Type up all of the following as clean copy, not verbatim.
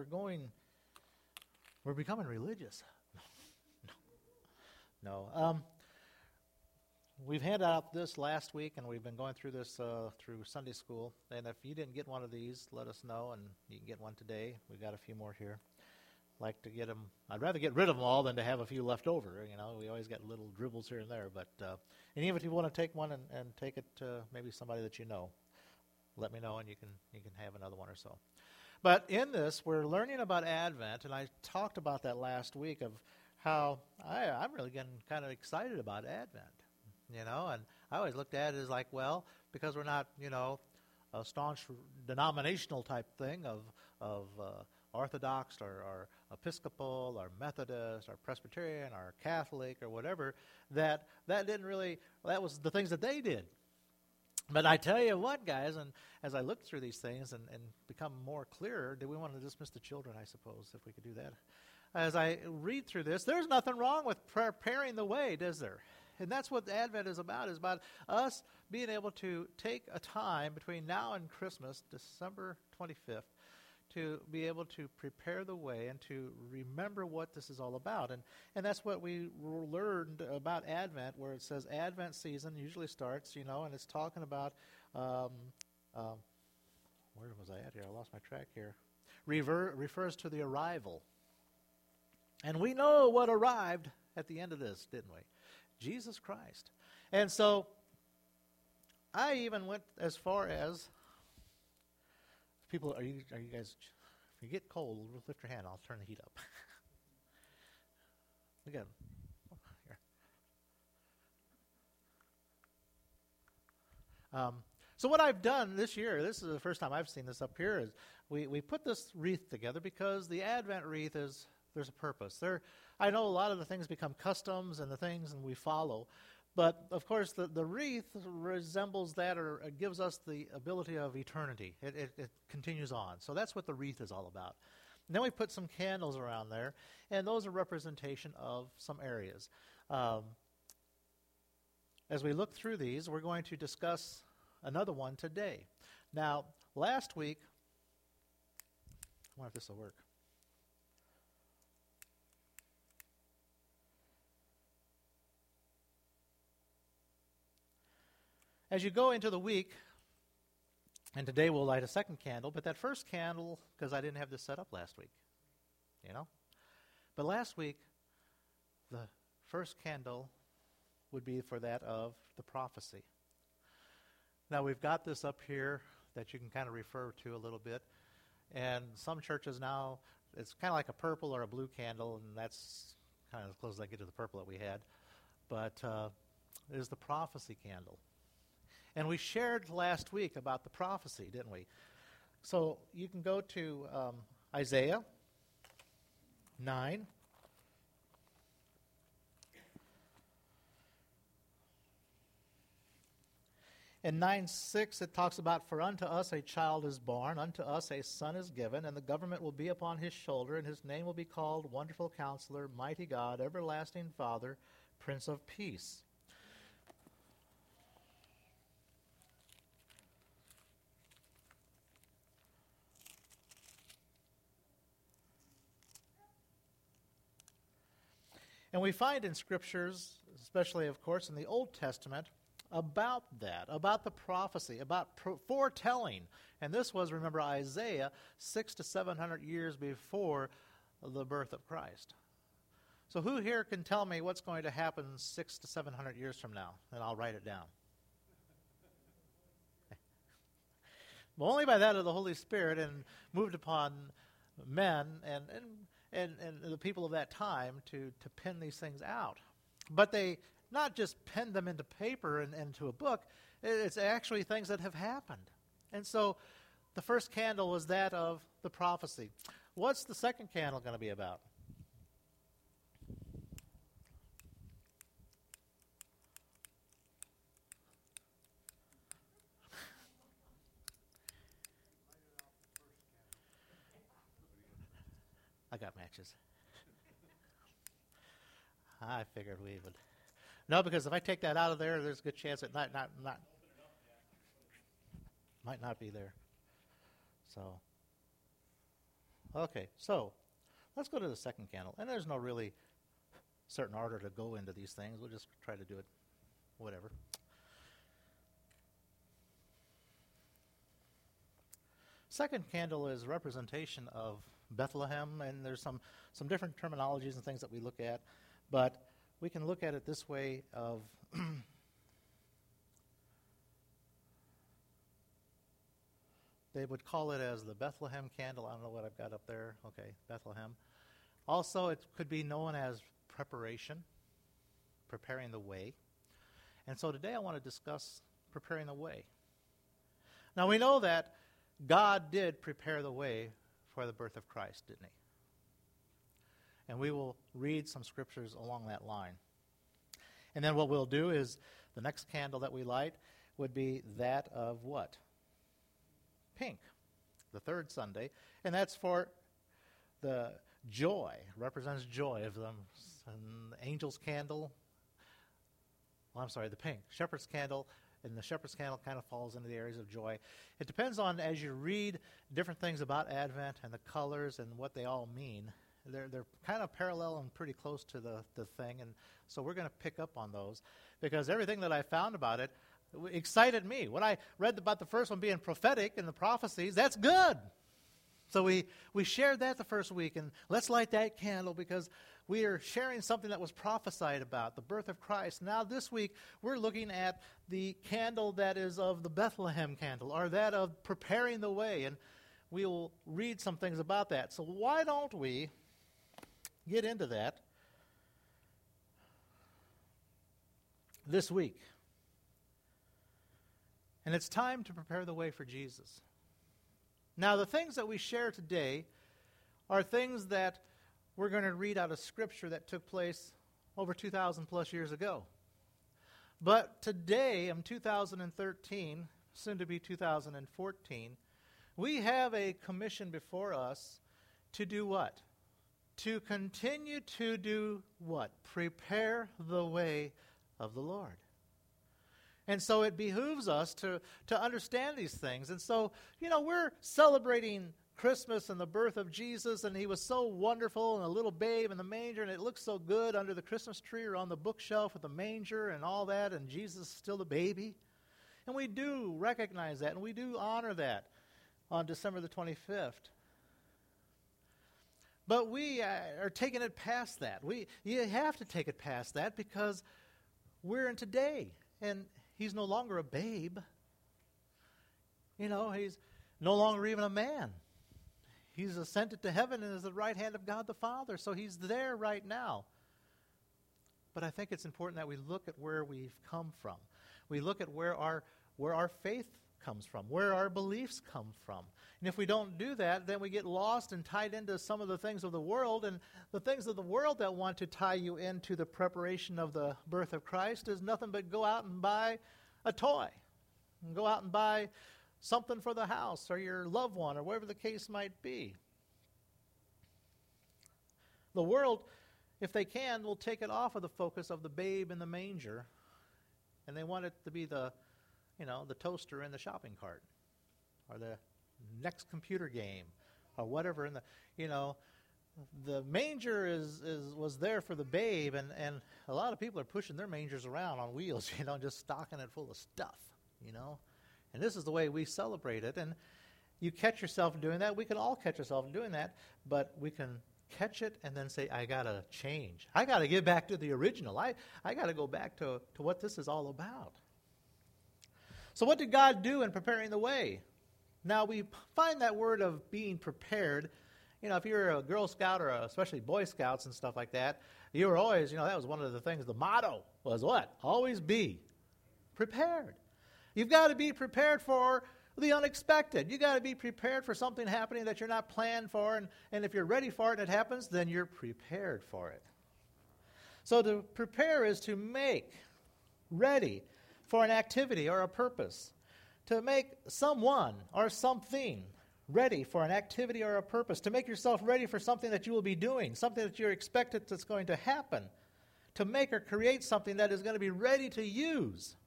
we're becoming religious. No. We've handed out this last week, and we've been going through this through Sunday school. And if you didn't get one of these, let us know, and you can get one today. We've got a few more here. Like to get them. I'd rather get rid of them all than to have a few left over. We always got little dribbles here and there. But and even if you want to take one and take it to maybe somebody that you know, let me know, and you can have another one or so. But in this, we're learning about Advent, and I talked about that last week of how I'm really getting kind of excited about Advent. And I always looked at it as like, well, because we're not, a staunch denominational type thing of Orthodox or Episcopal or Methodist or Presbyterian or Catholic or whatever, that was the things that they did. But I tell you what, guys, and as I look through these things and become more clearer, do we want to dismiss the children, I suppose, if we could do that? As I read through this, there's nothing wrong with preparing the way, is there? And that's what Advent is about us being able to take a time between now and Christmas, December 25th, to be able to prepare the way and to remember what this is all about. And that's what we learned about Advent, where it says Advent season usually starts, and it's talking about, where was I at here? I lost my track here. Refers to the arrival. And we know what arrived at the end of this, didn't we? Jesus Christ. And so I even went as far as people, are you guys, if you get cold, lift your hand, I'll turn the heat up. Look at him. Here. So what I've done this year, this is the first time I've seen this up here, is we put this wreath together because the Advent wreath there's a purpose. I know a lot of the things become customs and the things and we follow, but of course the wreath resembles that, or it gives us the ability of eternity. It continues on. So that's what the wreath is all about. And then we put some candles around there, and those are representation of some areas. As we look through these, we're going to discuss another one today. Now, last week, I wonder if this will work. As you go into the week, and today we'll light a second candle, but that first candle, because I didn't have this set up last week, But last week, the first candle would be for that of the prophecy. Now we've got this up here that you can kind of refer to a little bit, and some churches now, it's kind of like a purple or a blue candle, and that's kind of as close as I get to the purple that we had, but it is the prophecy candle. And we shared last week about the prophecy, didn't we? So you can go to Isaiah 9. In 9:6, it talks about, "For unto us a child is born, unto us a son is given, and the government will be upon his shoulder, and his name will be called Wonderful Counselor, Mighty God, Everlasting Father, Prince of Peace." And we find in scriptures, especially, of course, in the Old Testament, about that, about the prophecy, about foretelling. And this was, remember, Isaiah 600 to 700 years before the birth of Christ. So who here can tell me what's going to happen 600 to 700 years from now? And I'll write it down. Well, only by that of the Holy Spirit, and moved upon men and the people of that time to pen these things out. But they not just pen them into paper and into a book, it's actually things that have happened. And so the first candle was that of the prophecy. What's the second candle going to be about? I got matches. I figured we would. No, because if I take that out of there, there's a good chance it might not be there. So, Okay, so let's go to the second candle. And there's no really certain order to go into these things. We'll just try to do it whatever. Second candle is representation of Bethlehem, and there's some different terminologies and things that we look at, but we can look at it this way of they would call it as the Bethlehem candle. I don't know what I've got up there. Okay, Bethlehem. Also, it could be known as preparation, preparing the way. And so today I want to discuss preparing the way. Now we know that God did prepare the way for the birth of Christ, didn't he? And we will read some scriptures along that line. And then what we'll do is the next candle that we light would be that of what? Pink, the third Sunday. And that's for the joy, represents joy of them. And the angel's candle, the pink. Shepherd's candle, and the shepherd's candle kind of falls into the areas of joy. It depends on, as you read different things about Advent and the colors and what they all mean, they're kind of parallel and pretty close to the thing, and so we're going to pick up on those, because everything that I found about it excited me. When I read about the first one being prophetic and the prophecies, that's good. So we shared that the first week, and let's light that candle because we are sharing something that was prophesied about, the birth of Christ. Now this week, we're looking at the candle that is of the Bethlehem candle, or that of preparing the way, and we will read some things about that. So why don't we get into that this week? And it's time to prepare the way for Jesus. Now, the things that we share today are things that we're going to read out of Scripture that took place over 2,000 plus years ago. But today, in 2013, soon to be 2014, we have a commission before us to do what? To continue to do what? Prepare the way of the Lord. And so it behooves us to understand these things. And so, we're celebrating Christmas and the birth of Jesus, and he was so wonderful, and a little babe in the manger, and it looks so good under the Christmas tree or on the bookshelf with the manger and all that, and Jesus is still the baby. And we do recognize that, and we do honor that on December the 25th. But we are taking it past that. You have to take it past that because we're in today, and he's no longer a babe. He's no longer even a man. He's ascended to heaven and is at the right hand of God the Father, so he's there right now. But I think it's important that we look at where we've come from. We look at where our faith comes from, where our beliefs come from. And if we don't do that, then we get lost and tied into some of the things of the world, and the things of the world that want to tie you into the preparation of the birth of Christ is nothing but go out and buy a toy, and go out and buy something for the house or your loved one or whatever the case might be. The world, if they can, will take it off of the focus of the babe in the manger, and they want it to be the toaster in the shopping cart, or the next computer game, or whatever. And the manger was there for the babe, and a lot of people are pushing their mangers around on wheels, just stocking it full of stuff, And this is the way we celebrate it. And you catch yourself doing that. We can all catch ourselves doing that, but we can catch it and then say, I got to change. I got to get back to the original. I got to go back to what this is all about. So what did God do in preparing the way? Now, we find that word of being prepared. If you're a Girl Scout or especially Boy Scouts and stuff like that, you were always, that was one of the things. The motto was what? Always be prepared. You've got to be prepared for the unexpected. You've got to be prepared for something happening that you're not planned for, and if you're ready for it and it happens, then you're prepared for it. So to prepare is to make ready for an activity or a purpose. To make someone or something ready for an activity or a purpose. To make yourself ready for something that you will be doing, something that you're expected that's going to happen. To make or create something that is going to be ready to use.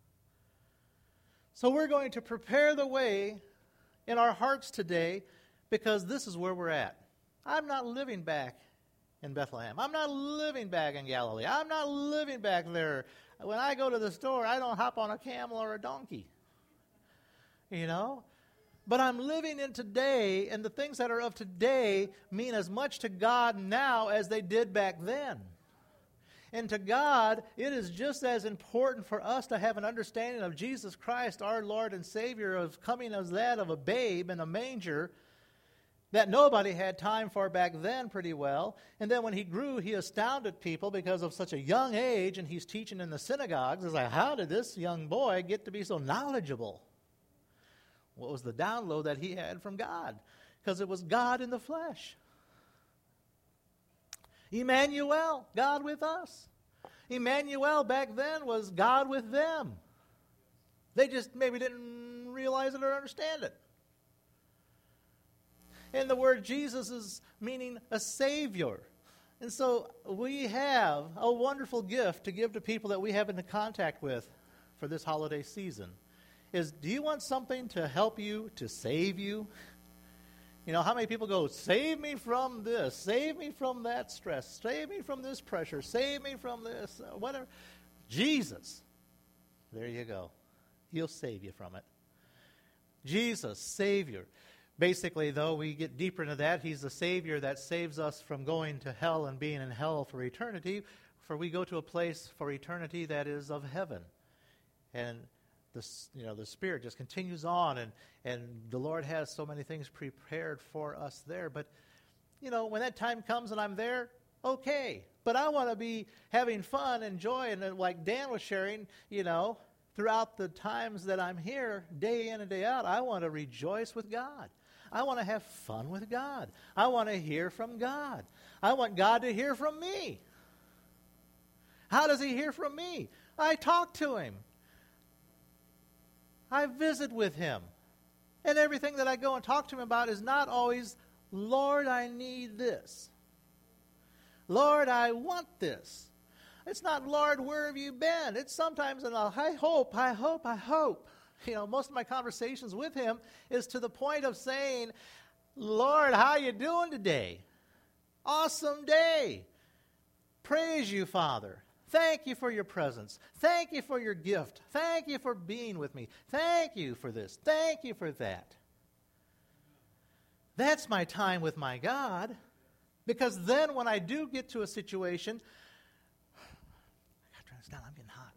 So we're going to prepare the way in our hearts today because this is where we're at. I'm not living back in Bethlehem. I'm not living back in Galilee. I'm not living back there. When I go to the store, I don't hop on a camel or a donkey. You know? But I'm living in today, and the things that are of today mean as much to God now as they did back then. And to God, it is just as important for us to have an understanding of Jesus Christ, our Lord and Savior, of coming as that of a babe in a manger that nobody had time for back then pretty well. And then when he grew, he astounded people because of such a young age, and he's teaching in the synagogues. It's like, how did this young boy get to be so knowledgeable? What was the download that he had from God? Because it was God in the flesh. Emmanuel, God with us. Emmanuel back then was God with them. They just maybe didn't realize it or understand it. And the word Jesus is meaning a Savior. And so we have a wonderful gift to give to people that we have into contact with for this holiday season. Do you want something to help you, to save you? You know, how many people go, save me from this, save me from that stress, save me from this pressure, save me from this, whatever. Jesus, there you go. He'll save you from it. Jesus, Savior. Basically, though, we get deeper into that, he's the Savior that saves us from going to hell and being in hell for eternity, for we go to a place for eternity that is of heaven. And the Spirit just continues on, and the Lord has so many things prepared for us there. But, when that time comes and I'm there, okay. But I want to be having fun and joy, and like Dan was sharing, throughout the times that I'm here, day in and day out, I want to rejoice with God. I want to have fun with God. I want to hear from God. I want God to hear from me. How does he hear from me? I talk to him. I visit with him. And everything that I go and talk to him about is not always, Lord, I need this. Lord, I want this. It's not, Lord, where have you been? It's sometimes, I hope. Most of my conversations with him is to the point of saying, Lord, how you doing today? Awesome day. Praise you, Father. Thank you for your presence. Thank you for your gift. Thank you for being with me. Thank you for this. Thank you for that. That's my time with my God, because then when I do get to a situation, I got to turn this down, I'm getting hot.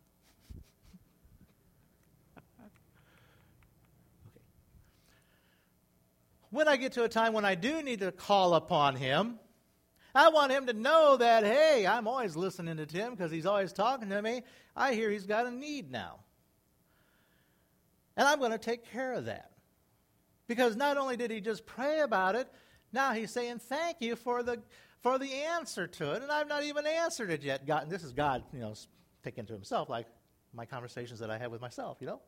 Okay. When I get to a time when I do need to call upon him, I want him to know that, hey, I'm always listening to Tim because he's always talking to me. I hear he's got a need now. And I'm going to take care of that. Because not only did he just pray about it, now he's saying thank you for the answer to it. And I've not even answered it yet. God, and this is God, taking to himself, like my conversations that I have with myself, And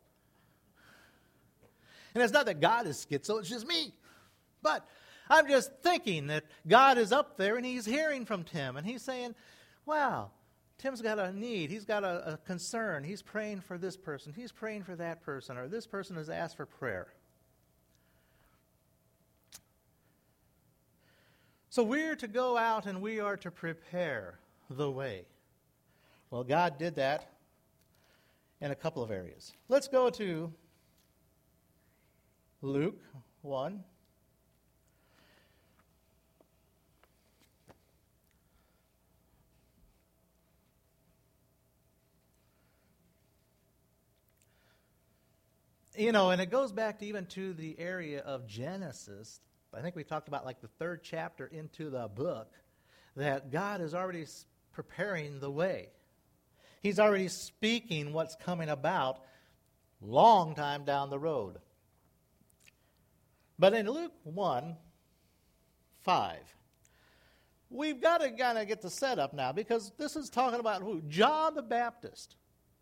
it's not that God is schizo, it's just me. But I'm just thinking that God is up there and he's hearing from Tim. And he's saying, wow, Tim's got a need. He's got a concern. He's praying for this person. He's praying for that person. Or this person has asked for prayer. So we're to go out and we are to prepare the way. Well, God did that in a couple of areas. Let's go to Luke 1. And it goes back to even to the area of Genesis. I think we talked about like the third chapter into the book, that God is already preparing the way. He's already speaking what's coming about long time down the road. But in Luke 1:5, we've got to kind of get the setup now, because this is talking about who? John the Baptist.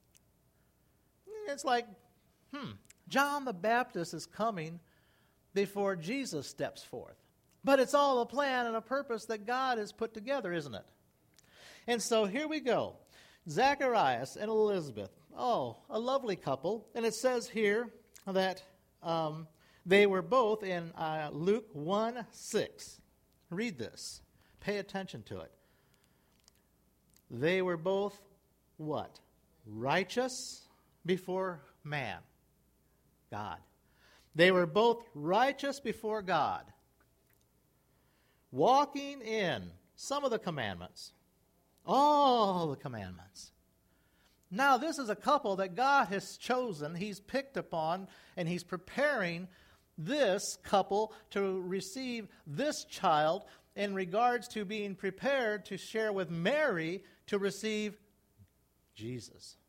It's like, John the Baptist is coming before Jesus steps forth. But it's all a plan and a purpose that God has put together, isn't it? And so here we go. Zacharias and Elizabeth. Oh, a lovely couple. And it says here that they were both in Luke 1:6. Read this. Pay attention to it. They were both what? Righteous before man. God. They were both righteous before God. Walking in some of the commandments. All the commandments. Now, this is a couple that God has chosen, He's picked upon, and He's preparing this couple to receive this child in regards to being prepared to share with Mary to receive Jesus.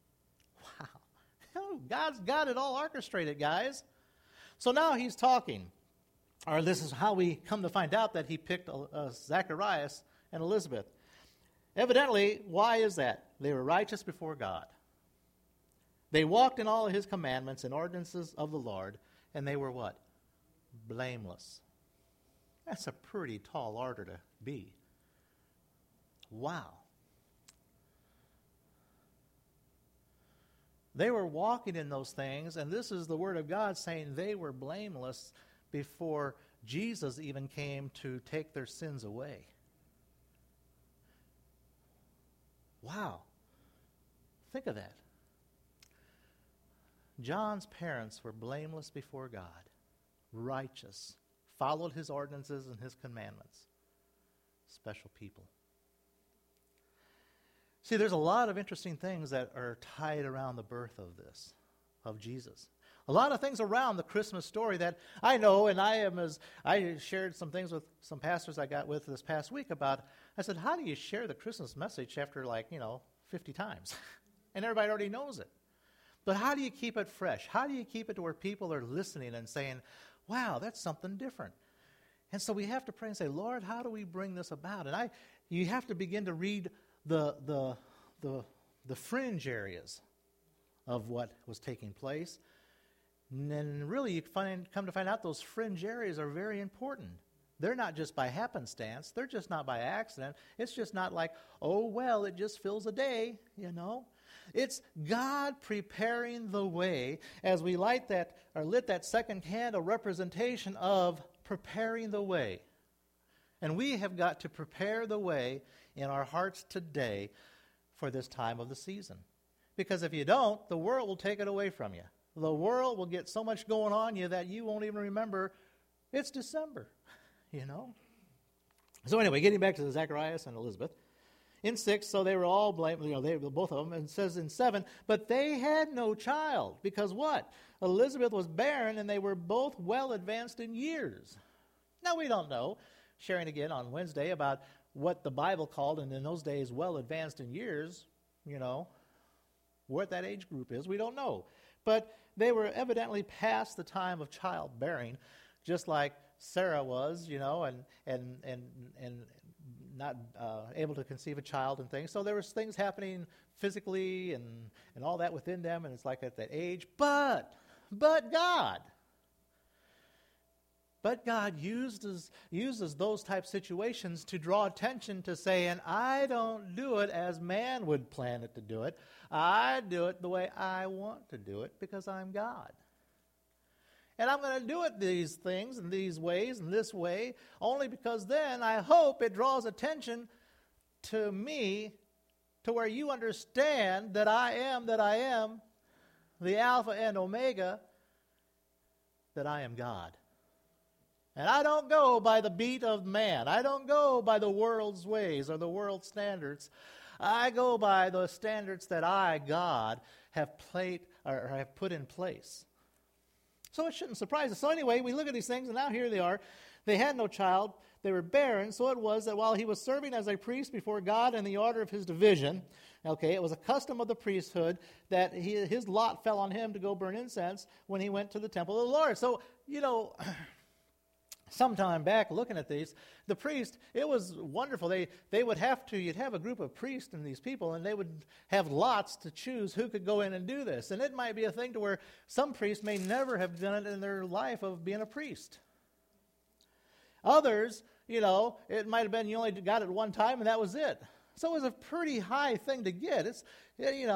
Wow. God's got it all orchestrated, guys. So now He's talking, or this is how we come to find out that He picked Zacharias and Elizabeth. Evidently, why is that? They were righteous before God. They walked in all of His commandments and ordinances of the Lord, and they were what? Blameless. That's a pretty tall order to be. Wow. They were walking in those things, and this is the Word of God saying they were blameless before Jesus even came to take their sins away. Wow. Think of that. John's parents were blameless before God, righteous, followed His ordinances and His commandments. Special people. See, there's a lot of interesting things that are tied around the birth of this, of Jesus. A lot of things around the Christmas story that I know, and I shared some things with some pastors I got with this past week about, I said, how do you share the Christmas message after 50 times? And everybody already knows it. But how do you keep it fresh? How do you keep it to where people are listening and saying, wow, that's something different? And so we have to pray and say, Lord, how do we bring this about? And you have to begin to read the fringe areas of what was taking place. And then really you come to find out those fringe areas are very important. They're not just by happenstance. They're just not by accident. It's just not like, oh, well, it just fills a day, It's God preparing the way as we lit that second candle, representation of preparing the way. And we have got to prepare the way in our hearts today for this time of the season. Because if you don't, the world will take it away from you. The world will get so much going on you that you won't even remember it's December, So anyway, getting back to Zacharias and Elizabeth. In 6, so they were all blamed, both of them. And it says in 7, but they had no child. Because what? Elizabeth was barren and they were both well advanced in years. Now we don't know, sharing again on Wednesday about what the Bible called, and in those days, well advanced in years, what that age group is, we don't know. But they were evidently past the time of childbearing, just like Sarah was, and not able to conceive a child and things. So there was things happening physically and all that within them, and it's like at that age. But God uses those type situations to draw attention to saying, I don't do it as man would plan it to do it. I do it the way I want to do it because I'm God. And I'm going to do it these things and these ways and this way only because then I hope it draws attention to me to where you understand that I am, the Alpha and Omega, that I am God. And I don't go by the beat of man. I don't go by the world's ways or the world's standards. I go by the standards that I, God, have put in place. So it shouldn't surprise us. So anyway, we look at these things, and now here they are. They had no child. They were barren. So it was that while he was serving as a priest before God in the order of his division, it was a custom of the priesthood that his lot fell on him to go burn incense when he went to the temple of the Lord. So, sometime back looking at these, the priest, it was wonderful. They would you'd have a group of priests and these people, and they would have lots to choose who could go in and do this. And it might be a thing to where some priests may never have done it in their life of being a priest. Others, it might have been you only got it one time and that was it. So it was a pretty high thing to get. It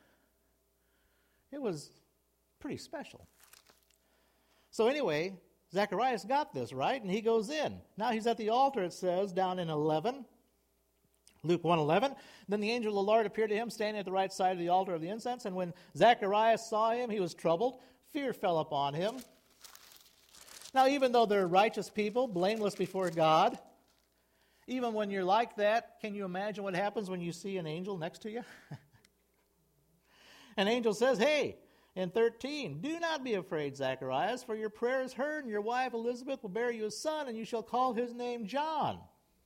was pretty special. So anyway, Zacharias got this, right? And he goes in. Now he's at the altar, it says, down in 11. Luke 1:11. Then the angel of the Lord appeared to him, standing at the right side of the altar of the incense. And when Zacharias saw him, he was troubled. Fear fell upon him. Now, even though they're righteous people, blameless before God, even when you're like that, can you imagine what happens when you see an angel next to you? An angel says, hey, in 13, do not be afraid, Zacharias, for your prayer is heard, and your wife Elizabeth will bear you a son, and you shall call his name John.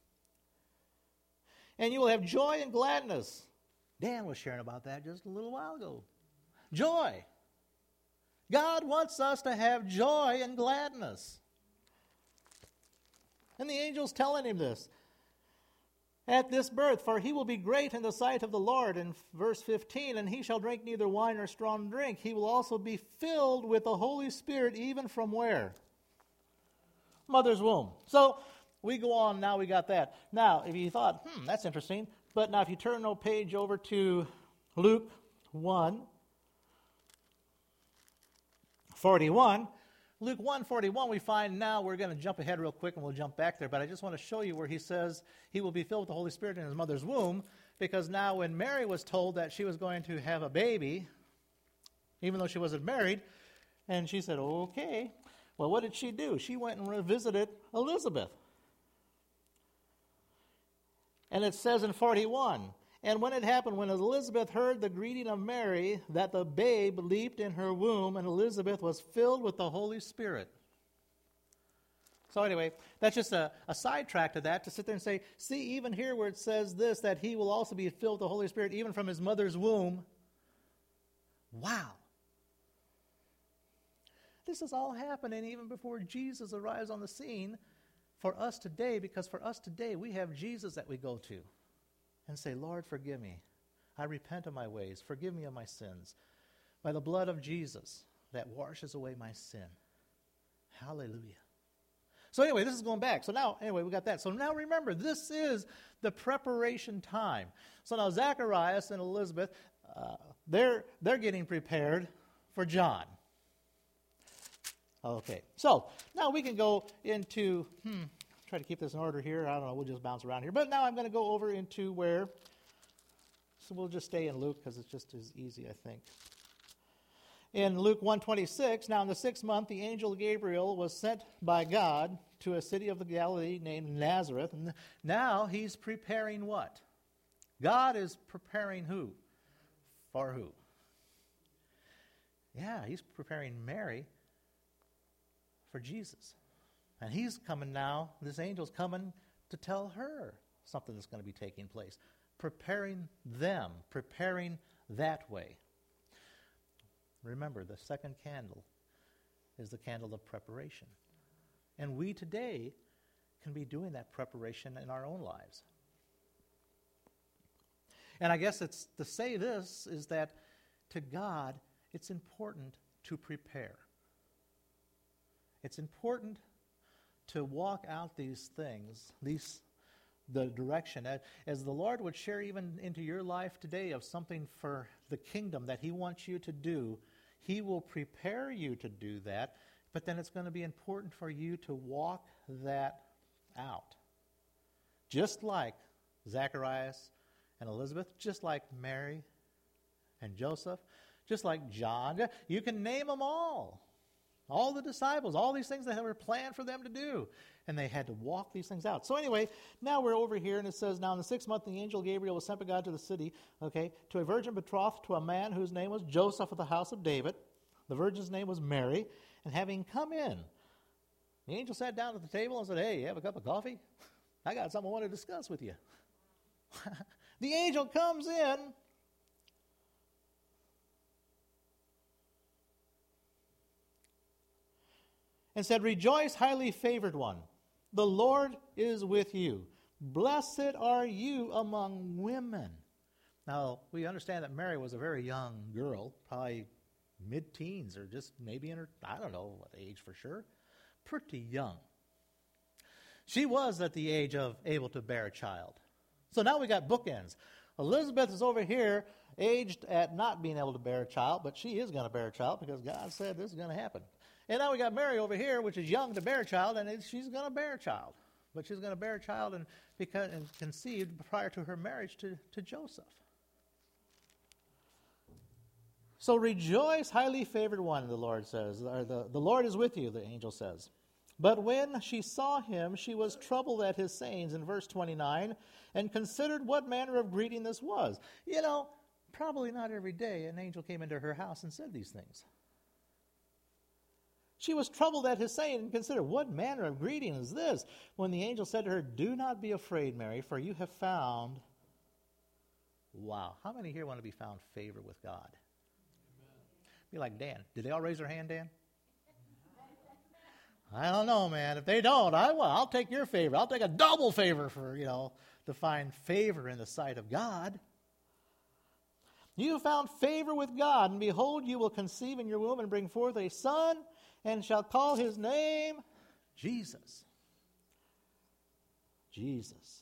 And you will have joy and gladness. Dan was sharing about that just a little while ago. Joy. God wants us to have joy and gladness. And the angel's telling him this. At this birth, for he will be great in the sight of the Lord, in verse 15, and he shall drink neither wine nor strong drink. He will also be filled with the Holy Spirit, even from where? Mother's womb. So we go on, now we got that. Now, if you thought, that's interesting, but now if you turn no page over to Luke 1:41, Luke 1:41, we find now, we're going to jump ahead real quick and we'll jump back there, but I just want to show you where he says he will be filled with the Holy Spirit in his mother's womb, because now when Mary was told that she was going to have a baby, even though she wasn't married, and she said, okay, well, what did she do? She went and visited Elizabeth. And it says in 41, and when it happened, when Elizabeth heard the greeting of Mary, that the babe leaped in her womb, and Elizabeth was filled with the Holy Spirit. So anyway, that's just a sidetrack to that, to sit there and say, see, even here where it says this, that he will also be filled with the Holy Spirit, even from his mother's womb. Wow. This is all happening even before Jesus arrives on the scene for us today, because for us today, we have Jesus that we go to and say, Lord, forgive me. I repent of my ways. Forgive me of my sins. By the blood of Jesus that washes away my sin. Hallelujah. So anyway, this is going back. So now, anyway, we got that. So now remember, this is the preparation time. So now Zacharias and Elizabeth, they're getting prepared for John. Okay, so now we can go into, try to keep this in order here. I don't know, we'll just bounce around here. But now I'm going to go over into where, so we'll just stay in Luke because it's just as easy, I think. In Luke 1:26, now in the 6th month, the angel Gabriel was sent by God to a city of the Galilee named Nazareth. And now he's preparing what? God is preparing who? For who? Yeah, he's preparing Mary for Jesus. And he's coming now, this angel's coming to tell her something that's going to be taking place. Preparing them, preparing that way. Remember, the second candle is the candle of preparation. And we today can be doing that preparation in our own lives. And I guess it's to say this is that to God, it's important to prepare. It's important to walk out these things, the direction. As the Lord would share even into your life today of something for the kingdom that he wants you to do, he will prepare you to do that, but then it's going to be important for you to walk that out. Just like Zacharias and Elizabeth, just like Mary and Joseph, just like John. You can name them all. All the disciples, all these things that were planned for them to do. And they had to walk these things out. So anyway, now we're over here, and it says, now in the 6th month, the angel Gabriel was sent by God to the city, to a virgin betrothed to a man whose name was Joseph of the house of David. The virgin's name was Mary. And having come in, the angel sat down at the table and said, hey, you have a cup of coffee? I got something I want to discuss with you. The angel comes in. And said, rejoice, highly favored one. The Lord is with you. Blessed are you among women. Now, we understand that Mary was a very young girl, probably mid-teens or just maybe in her, I don't know what age for sure. Pretty young. She was at the age of able to bear a child. So now we got bookends. Elizabeth is over here, aged at not being able to bear a child, but she is going to bear a child because God said this is going to happen. And now we got Mary over here, which is young to bear a child, and she's going to bear a child. But she's going to bear a child and conceived prior to her marriage to Joseph. So rejoice, highly favored one, the Lord says. Or the Lord is with you, the angel says. But when she saw him, she was troubled at his sayings, in verse 29, and considered what manner of greeting this was. You know, probably not every day an angel came into her house and said these things. She was troubled at his saying and considered, what manner of greeting is this? When the angel said to her, do not be afraid, Mary, for you have found... Wow. How many here want to be found favor with God? Amen. Be like Dan. Did they all raise their hand, Dan? I don't know, man. If they don't, I'll take your favor. I'll take a double favor for, to find favor in the sight of God. You have found favor with God, and behold, you will conceive in your womb and bring forth a son, and shall call his name Jesus. Jesus.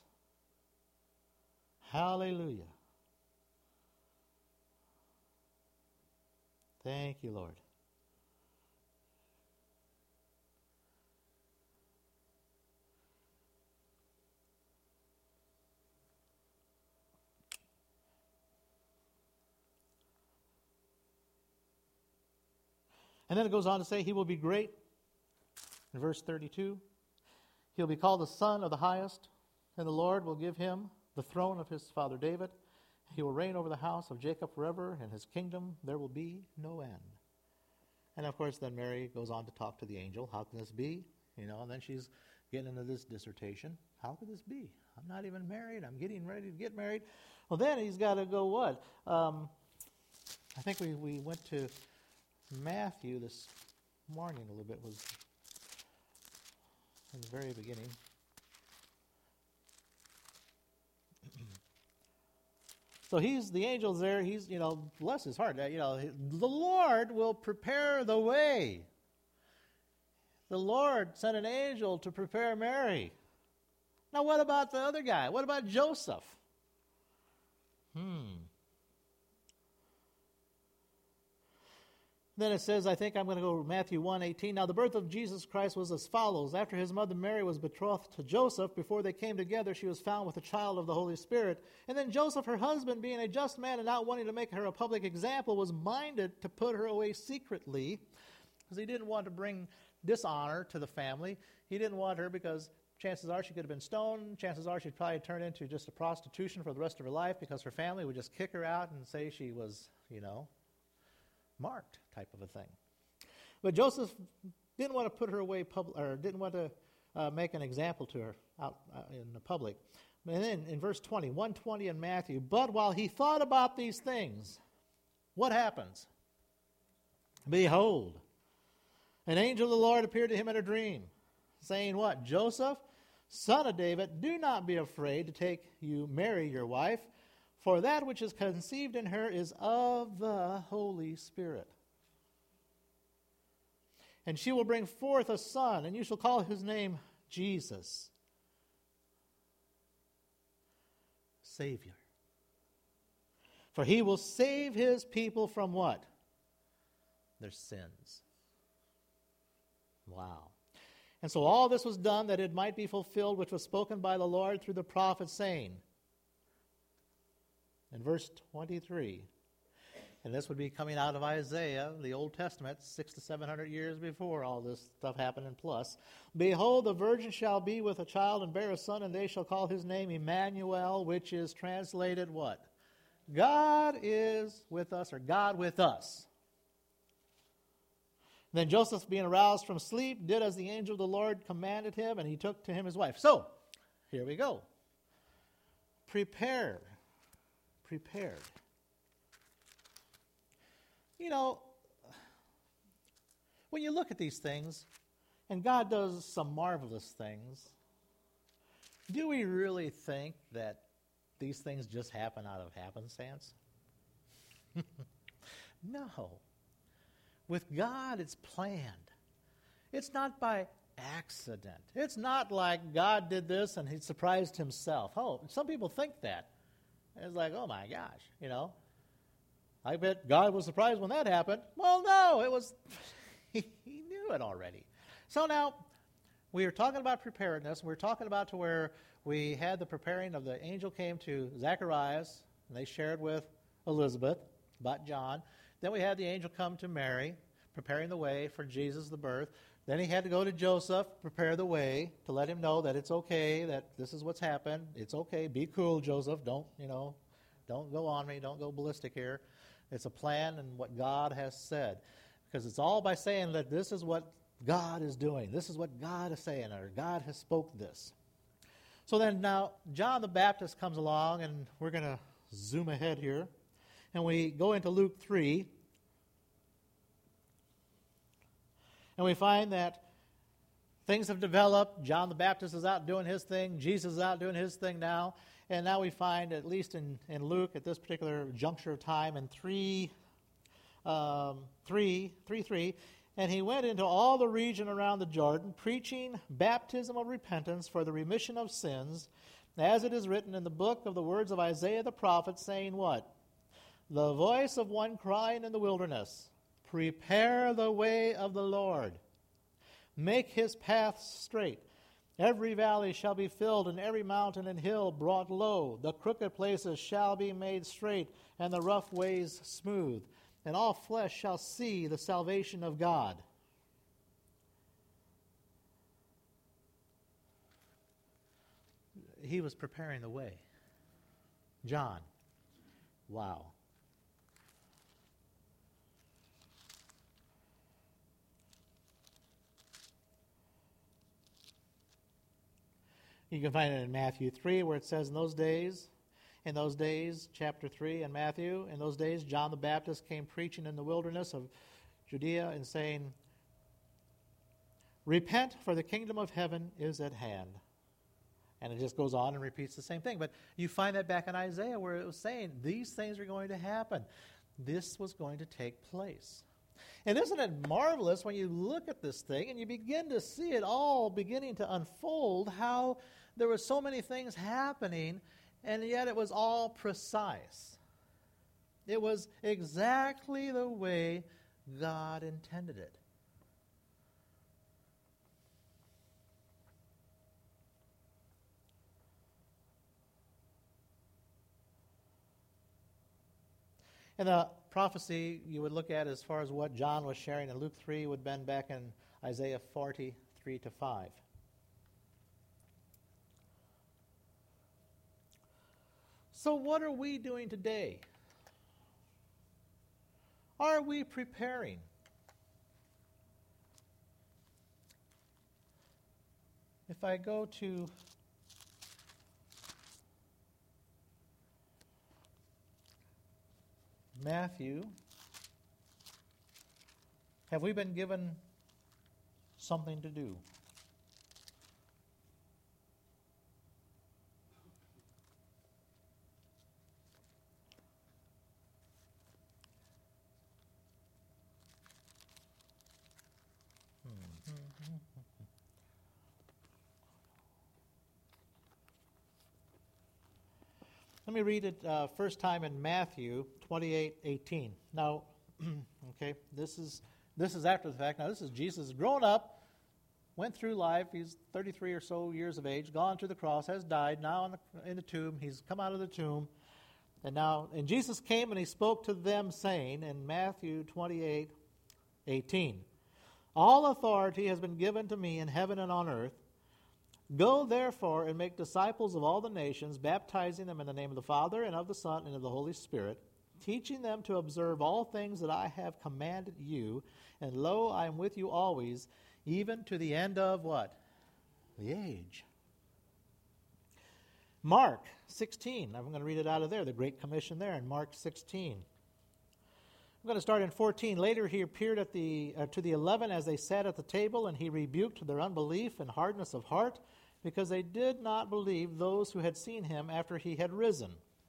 Hallelujah. Thank you, Lord. And then it goes on to say, he will be great. In verse 32, he'll be called the Son of the Highest, and the Lord will give him the throne of his father David. He will reign over the house of Jacob forever, and his kingdom there will be no end. And of course, then Mary goes on to talk to the angel. How can this be? And then she's getting into this dissertation. How could this be? I'm not even married. I'm getting ready to get married. Well, then he's got to go what? I think we went to Matthew this morning a little bit, was in the very beginning. So the angel's there, he's, bless his heart, the Lord will prepare the way. The Lord sent an angel to prepare Mary. Now what about the other guy? What about Joseph? Then it says, I think I'm going to go to Matthew 1:18. Now the birth of Jesus Christ was as follows. After his mother Mary was betrothed to Joseph, before they came together, she was found with a child of the Holy Spirit. And then Joseph, her husband, being a just man and not wanting to make her a public example, was minded to put her away secretly, because he didn't want to bring dishonor to the family. He didn't want her because chances are she could have been stoned. Chances are she'd probably turn into just a prostitution for the rest of her life, because her family would just kick her out and say she was, marked type of a thing. But Joseph didn't want to put her away didn't want to make an example to her out in the public. And then in verse 20, 120 in Matthew, but while he thought about these things, what happens? Behold, an angel of the Lord appeared to him in a dream, saying what? Joseph, son of David, do not be afraid to take you Mary, your wife, for that which is conceived in her is of the Holy Spirit. And she will bring forth a son, and you shall call his name Jesus, Savior. For he will save his people from what? Their sins. Wow. And so all this was done that it might be fulfilled, which was spoken by the Lord through the prophet, saying, in verse 23, and this would be coming out of Isaiah, the Old Testament, 600 to 700 years before all this stuff happened and plus. Behold, the virgin shall be with a child and bear a son, and they shall call his name Emmanuel, which is translated what? God is with us, or God with us. Then Joseph, being aroused from sleep, did as the angel of the Lord commanded him, and he took to him his wife. So, here we go. Prepared. When you look at these things, and God does some marvelous things, do we really think that these things just happen out of happenstance? No. With God, it's planned. It's not by accident. It's not like God did this and he surprised himself. Oh, some people think that. It's like, oh my gosh, I bet God was surprised when that happened. Well, no, it was, he knew knew it already. So now, we are talking about preparedness. We're talking about to where we had the preparing of the angel came to Zacharias, and they shared with Elizabeth about John. Then we had the angel come to Mary, preparing the way for Jesus, the birth. Then he had to go to Joseph, prepare the way, to let him know that it's okay, that this is what's happened. It's okay. Be cool, Joseph. Don't go on me. Don't go ballistic here. It's a plan and what God has said. Because it's all by saying that this is what God is doing. This is what God is saying, or God has spoke this. So then now, John the Baptist comes along, and we're going to zoom ahead here. And we go into Luke 3. And we find that things have developed. John the Baptist is out doing his thing. Jesus is out doing his thing now. And now we find, at least in Luke, at this particular juncture of time, in 3:3, and he went into all the region around the Jordan, preaching baptism of repentance for the remission of sins, as it is written in the book of the words of Isaiah the prophet, saying what? The voice of one crying in the wilderness, prepare the way of the Lord. Make his path straight. Every valley shall be filled, and every mountain and hill brought low. The crooked places shall be made straight, and the rough ways smooth. And all flesh shall see the salvation of God. He was preparing the way. John. Wow. You can find it in Matthew 3, where it says, in those days, chapter 3 in Matthew, in those days John the Baptist came preaching in the wilderness of Judea and saying, repent, for the kingdom of heaven is at hand. And it just goes on and repeats the same thing. But you find that back in Isaiah where it was saying, these things are going to happen. This was going to take place. And isn't it marvelous when you look at this thing and you begin to see it all beginning to unfold, how there were so many things happening, and yet it was all precise. It was exactly the way God intended it. And the prophecy you would look at as far as what John was sharing in Luke 3 would have been back in Isaiah 40:3-5. So what are we doing today? Are we preparing? If I go to Matthew, have we been given something to do? Let me read it first time in Matthew 28:18. Now, okay, this is after the fact. Now, this is Jesus grown up, went through life. He's 33 or so years of age, gone through the cross, has died. Now in the tomb, he's come out of the tomb, and Jesus came and he spoke to them, saying in Matthew 28:18, all authority has been given to me in heaven and on earth. Go, therefore, and make disciples of all the nations, baptizing them in the name of the Father, and of the Son, and of the Holy Spirit, teaching them to observe all things that I have commanded you. And lo, I am with you always, even to the end of what? The age. Mark 16. I'm going to read it out of there, the Great Commission there in Mark 16. I'm going to start in 14. Later he appeared to the 11 as they sat at the table, and he rebuked their unbelief and hardness of heart, because they did not believe those who had seen him after he had risen.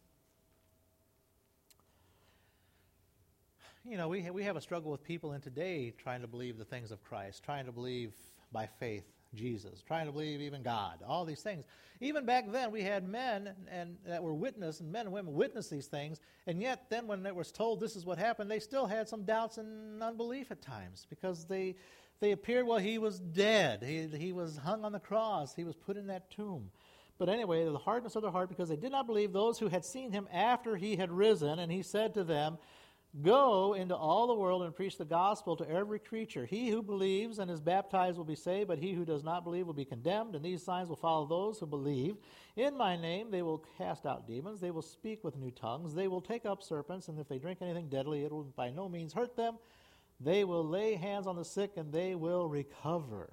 You know, we have a struggle with people in today trying to believe the things of Christ, trying to believe by faith Jesus, trying to believe even God, all these things. Even back then, we had men that were witness, and men and women witnessed these things, and yet then when they was told this is what happened, they still had some doubts and unbelief at times, because they they appeared while he was dead. He was hung on the cross. He was put in that tomb. But anyway, the hardness of their heart, because they did not believe those who had seen him after he had risen. And he said to them, go into all the world and preach the gospel to every creature. He who believes and is baptized will be saved, but he who does not believe will be condemned. And these signs will follow those who believe. In my name they will cast out demons. They will speak with new tongues. They will take up serpents, and if they drink anything deadly, it will by no means hurt them. They will lay hands on the sick, and they will recover.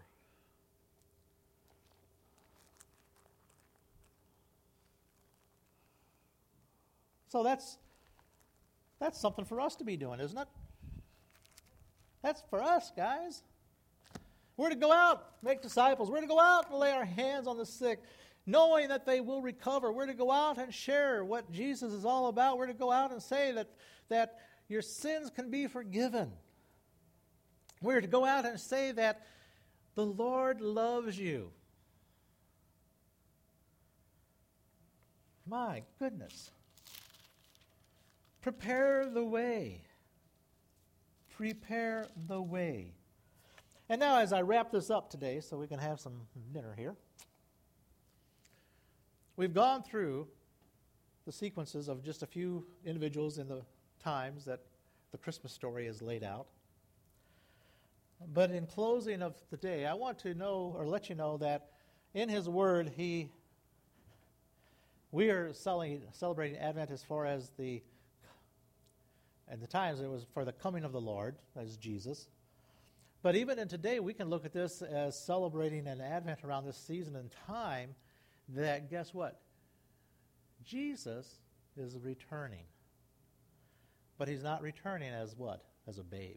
So that's something for us to be doing, isn't it? That's for us, guys. We're to go out, make disciples. We're to go out and lay our hands on the sick, knowing that they will recover. We're to go out and share what Jesus is all about. We're to go out and say that your sins can be forgiven. We're to go out and say that the Lord loves you. My goodness. Prepare the way. Prepare the way. And now as I wrap this up today so we can have some dinner here, we've gone through the sequences of just a few individuals in the times that the Christmas story is laid out. But in closing of the day, I want to know or let you know that in His Word, we are celebrating Advent as far as at the times it was for the coming of the Lord, as Jesus. But even in today, we can look at this as celebrating an Advent around this season and time that, guess what? Jesus is returning. But He's not returning as what? As a babe.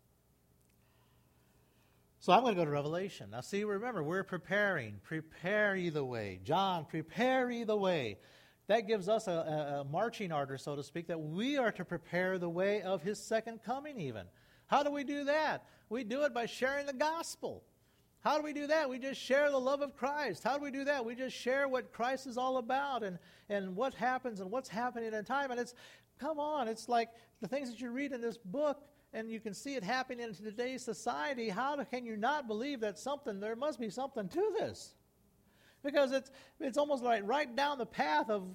So I'm going to go to Revelation. Now see, remember, we're preparing. Prepare ye the way. John, prepare ye the way. That gives us a marching order, so to speak, that we are to prepare the way of His second coming even. How do we do that? We do it by sharing the gospel. How do we do that? We just share the love of Christ. How do we do that? We just share what Christ is all about and what happens and what's happening in time. And it's like the things that you read in this book, and you can see it happening in today's society. How can you not believe that there must be something to this? Because it's almost like right down the path of,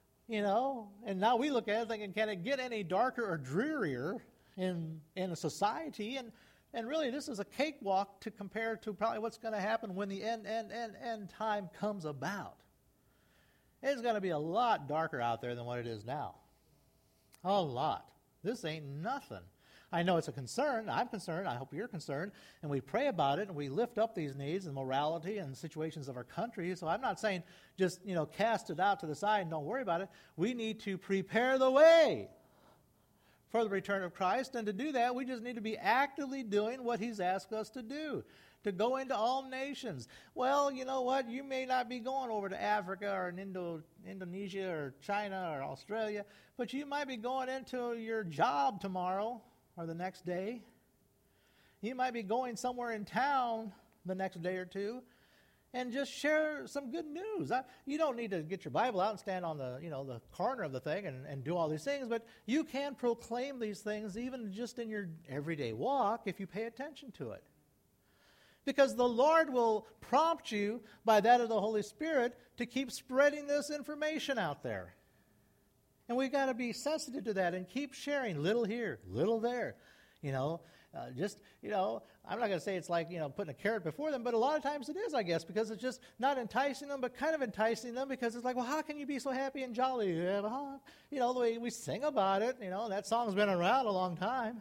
and now we look at it thinking, can it get any darker or drearier in a society? And really, this is a cakewalk to compare to probably what's going to happen when the end time comes about. It's going to be a lot darker out there than what it is now. A lot. This ain't nothing. I know it's a concern. I'm concerned. I hope you're concerned. And we pray about it, and we lift up these needs and morality and situations of our country. So I'm not saying just, cast it out to the side and don't worry about it. We need to prepare the way for the return of Christ. And to do that, we just need to be actively doing what He's asked us to do, to go into all nations. Well, you know what? You may not be going over to Africa or Indonesia or China or Australia, but you might be going into your job tomorrow or the next day. You might be going somewhere in town the next day or two and just share some good news. You don't need to get your Bible out and stand on the corner of the thing and do all these things, but you can proclaim these things even just in your everyday walk if you pay attention to it. Because the Lord will prompt you by that of the Holy Spirit to keep spreading this information out there. And we've got to be sensitive to that and keep sharing, little here, little there. I'm not going to say it's like, putting a carrot before them, but a lot of times it is, I guess, because it's just not enticing them, but kind of enticing them, because it's like, well, how can you be so happy and jolly? The way we sing about it, that song's been around a long time.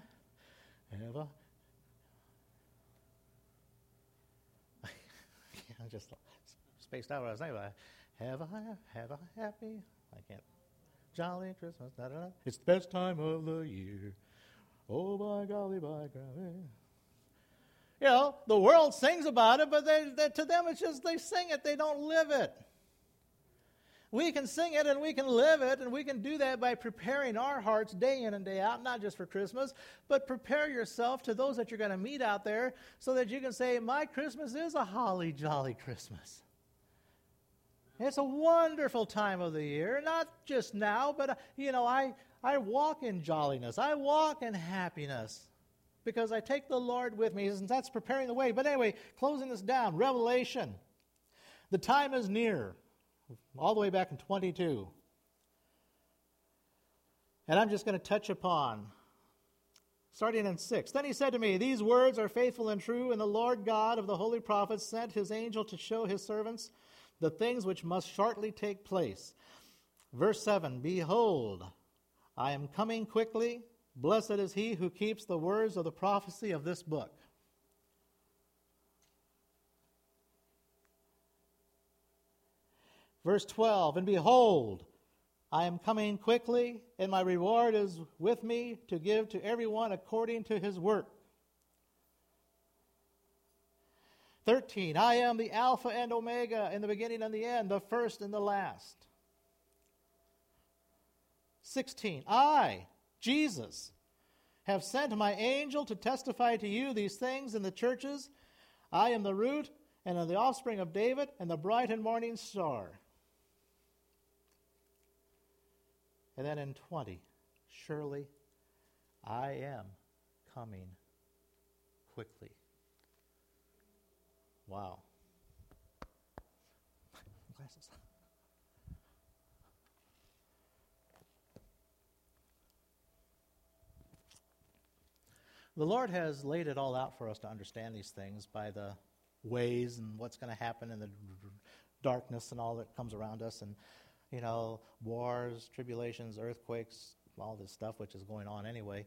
I just spaced out what I was thinking about. Have a happy, I can't. Jolly Christmas, da-da-da. It's the best time of the year. Oh, by golly, by golly. The world sings about it, but to them it's just they sing it, they don't live it. We can sing it and we can live it, and we can do that by preparing our hearts day in and day out, not just for Christmas, but prepare yourself to those that you're going to meet out there so that you can say, my Christmas is a holly jolly Christmas. It's a wonderful time of the year, not just now, but, I walk in jolliness. I walk in happiness. because I take the Lord with me. And that's preparing the way. But anyway, closing this down, Revelation. The time is near, all the way back in 22. And I'm just going to touch upon, starting in 6. Then he said to me, these words are faithful and true, and the Lord God of the holy prophets sent his angel to show his servants the things which must shortly take place. Verse 7, behold, I am coming quickly. Blessed is he who keeps the words of the prophecy of this book. Verse 12, and behold, I am coming quickly, and my reward is with me to give to everyone according to his work. 13, I am the Alpha and Omega, in the beginning and the end, the first and the last. 16, I, Jesus, have sent my angel to testify to you these things in the churches. I am the root and of the offspring of David and the bright and morning star. And then in 20, surely I am coming quickly. Wow. Glasses. The Lord has laid it all out for us to understand these things by the ways and what's going to happen in the darkness and all that comes around us, and wars, tribulations, earthquakes, all this stuff which is going on anyway.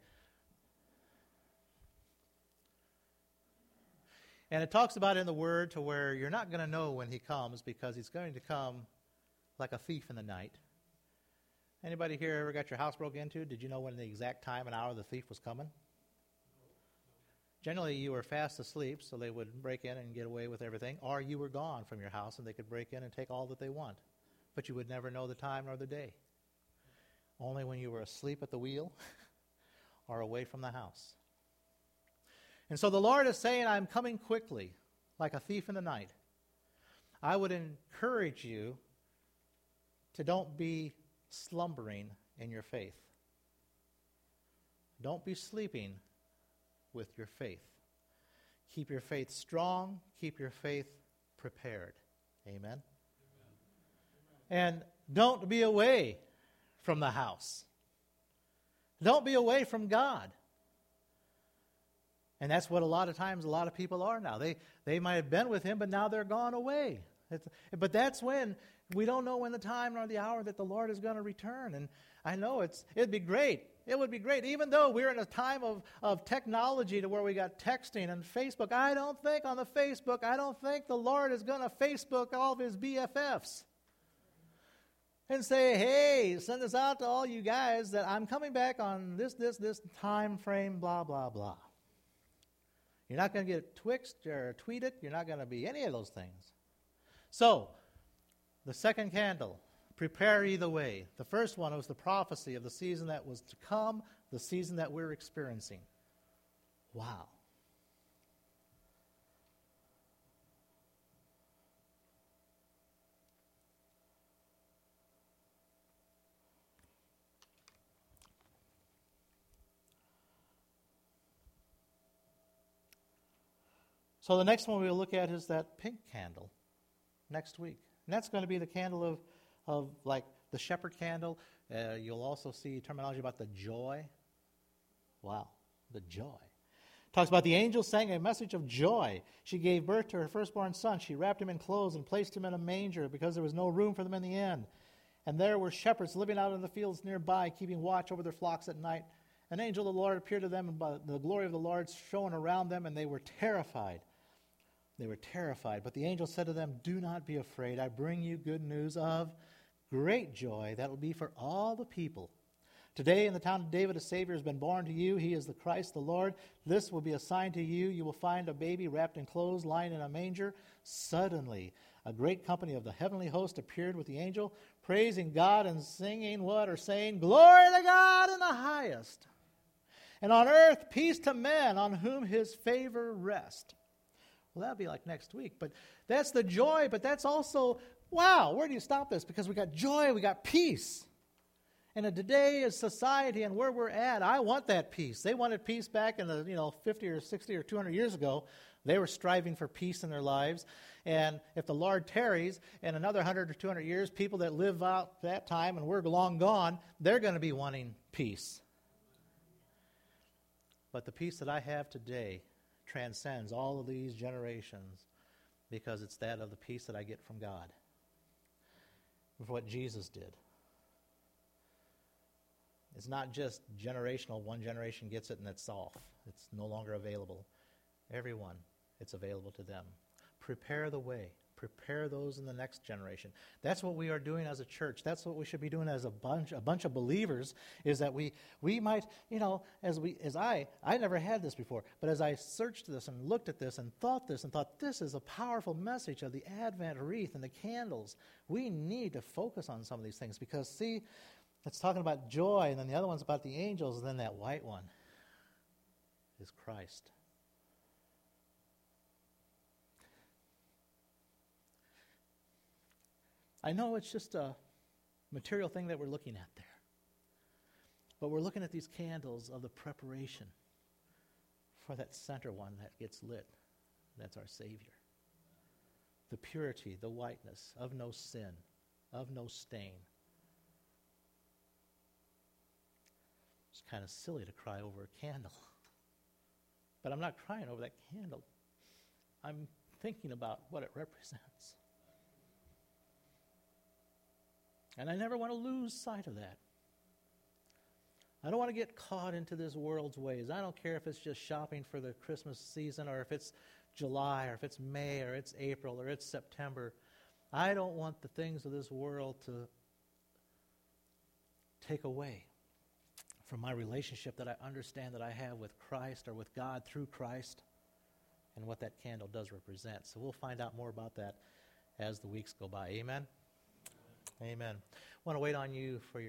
And it talks about in the Word to where you're not going to know when he comes, because he's going to come like a thief in the night. Anybody here ever got your house broke into? Did you know when the exact time and hour the thief was coming? Generally, you were fast asleep, so they would break in and get away with everything, or you were gone from your house and they could break in and take all that they want. But you would never know the time nor the day. Only when you were asleep at the wheel or away from the house. And so the Lord is saying, I'm coming quickly, like a thief in the night. I would encourage you to don't be slumbering in your faith. Don't be sleeping with your faith. Keep your faith strong. Keep your faith prepared. Amen? And don't be away from the house. Don't be away from God. And that's what a lot of times a lot of people are now. They might have been with him, but now they're gone away. But that's when we don't know when the time nor the hour that the Lord is going to return. And I know it'd be great. It would be great. Even though we're in a time of technology to where we got texting and Facebook, I don't think the Lord is going to Facebook all of his BFFs and say, hey, send this out to all you guys that I'm coming back on this time frame, blah, blah, blah. You're not going to get twixed or tweeted. You're not going to be any of those things. So, the second candle, prepare ye the way. The first one was the prophecy of the season that was to come, the season that we're experiencing. Wow. So the next one we'll look at is that pink candle next week. And that's going to be the candle of like the shepherd candle. You'll also see terminology about the joy. Wow, the joy. Talks about the angel sang a message of joy. She gave birth to her firstborn son. She wrapped him in clothes and placed him in a manger because there was no room for them in the inn. And there were shepherds living out in the fields nearby, keeping watch over their flocks at night. An angel of the Lord appeared to them, and the glory of the Lord shone around them, and they were terrified. They were terrified. But the angel said to them, do not be afraid. I bring you good news of great joy that will be for all the people. Today in the town of David a Savior has been born to you. He is the Christ the Lord. This will be a sign to you. You will find a baby wrapped in clothes lying in a manger. Suddenly a great company of the heavenly host appeared with the angel, praising God and singing what? Or saying, glory to God in the highest. And on earth peace to men on whom his favor rests. Well, that'll be like next week. But that's the joy, but that's also, wow, where do you stop this? Because we got joy, we got peace. And in today's society and where we're at, I want that peace. They wanted peace back in the 50 or 60 or 200 years ago. They were striving for peace in their lives. And if the Lord tarries in another 100 or 200 years, people that live out that time and we're long gone, they're going to be wanting peace. But the peace that I have today transcends all of these generations because it's that of the peace that I get from God, with what Jesus did. It's not just generational. One generation gets it and it's off. It's no longer available. Everyone, it's available to them. Prepare the way. Prepare those in the next generation. That's what we are doing as a church. That's what we should be doing as a bunch of believers, is that we might, I never had this before, but as I searched this and looked at this and thought this is a powerful message of the Advent wreath and the candles. We need to focus on some of these things because, see, it's talking about joy, and then the other one's about the angels, and then that white one is Christ. I know it's just a material thing that we're looking at there, but we're looking at these candles of the preparation for that center one that gets lit. That's our Savior. The purity, the whiteness of no sin, of no stain. It's kind of silly to cry over a candle. But I'm not crying over that candle. I'm thinking about what it represents. And I never want to lose sight of that. I don't want to get caught into this world's ways. I don't care if it's just shopping for the Christmas season or if it's July or if it's May or it's April or it's September. I don't want the things of this world to take away from my relationship that I understand that I have with Christ or with God through Christ and what that candle does represent. So we'll find out more about that as the weeks go by. Amen? Amen. I want to wait on you for your